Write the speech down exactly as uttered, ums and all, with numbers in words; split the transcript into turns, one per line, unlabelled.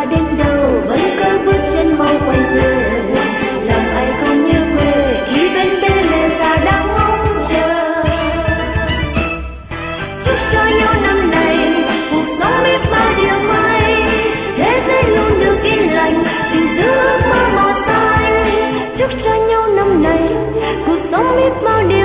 xa đến đâu vẫn cứ bước chân mau quay về, lòng ai không nhớ quê khi bên bên mẹ già đang ngóng chờ. Chúc cho nhau năm này cuộc sống biết bao điều may, thế giới luôn được yên lành, tình giữ ước mơ màu xanh. Chúc cho nhau năm này cuộc sống biết bao điều